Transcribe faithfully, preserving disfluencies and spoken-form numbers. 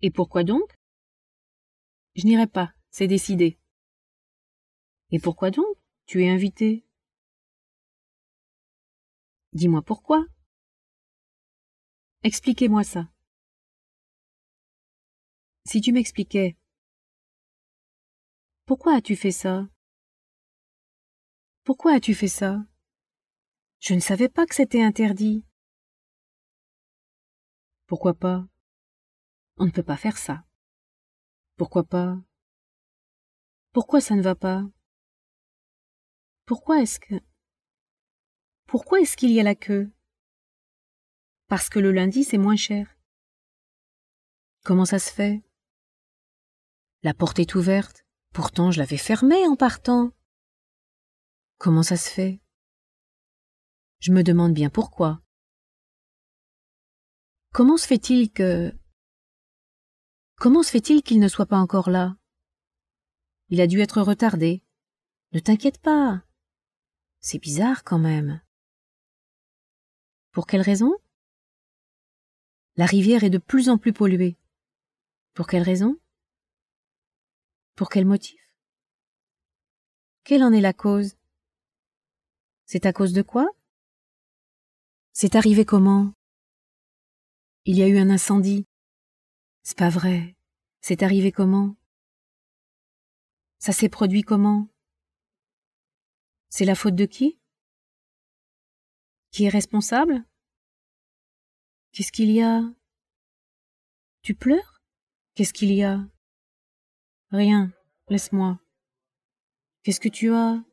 Et pourquoi donc? Je n'irai pas, c'est décidé. Et pourquoi donc? Tu es invité. Dis-moi pourquoi. Expliquez-moi ça. Si tu m'expliquais. Pourquoi as-tu fait ça? Pourquoi as-tu fait ça? Je ne savais pas que c'était interdit. Pourquoi pas? On ne peut pas faire ça. Pourquoi pas? Pourquoi ça ne va pas? Pourquoi est-ce que... Pourquoi est-ce qu'il y a la queue? Parce que le lundi, c'est moins cher. Comment ça se fait? La porte est ouverte. Pourtant, je l'avais fermée en partant. Comment ça se fait? Je me demande bien pourquoi. Comment se fait-il que... Comment se fait-il qu'il ne soit pas encore là? Il a dû être retardé. Ne t'inquiète pas. C'est bizarre quand même. Pour quelle raison? La rivière est de plus en plus polluée. Pour quelle raison? Pour quel motif? Quelle en est la cause? C'est à cause de quoi? C'est arrivé comment? Il y a eu un incendie. C'est pas vrai. C'est arrivé comment? Ça s'est produit comment? C'est la faute de qui? Qui est responsable? Qu'est-ce qu'il y a? Tu pleures? Qu'est-ce qu'il y a? Rien. Laisse-moi. Qu'est-ce que tu as?